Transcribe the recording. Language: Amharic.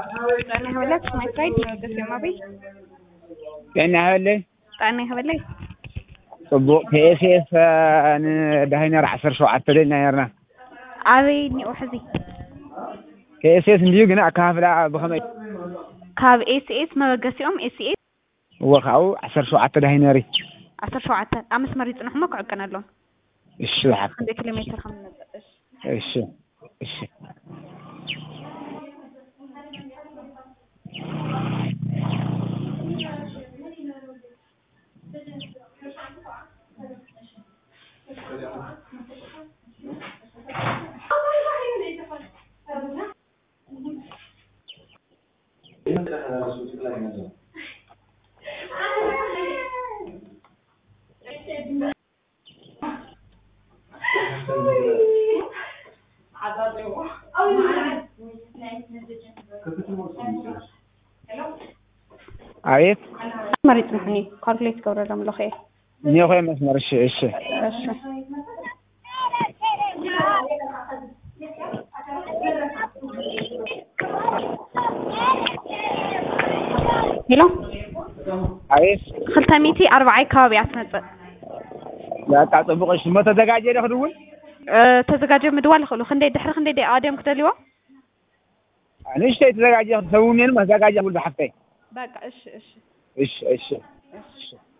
ጣና ህበላት ማይ ፍራይድ ነው ተሰማበይ ጤና ይኸውልህ ጣና ህበላይ ጽቡቅ ከኤስኤስ ዳይነር 17 ደና ነርና አበይኒ ወሕዚ ከኤስኤስ እንዲሁ ግን አካፍላ በኸመይ ካብ ኤስኤስ መበገሲኦም ኤስኤስ ወኻው 17 ዳይነሪ 17 አምስ መሪጽ ነው ክዕቀናለሁ እሺ ለሐቅ እንደ ኪሎ ሜትር ከም ነበር እሺ እሺ عارف مريض محني كالكليت كورة دم لخير نيو خير مسمار الش هلو عارف خلتميتي 4 كوابيات مص لا تعطبقش ما تزጋጀ ደخدول ተዘጋጀ ምድዋል خلو خندي دحر خندي دي ادم كتليوا انا ايش تزጋጀ ሰውኔን ማዘጋጃ ሁሉ ሐፍታይ በቃ እሺ እሺ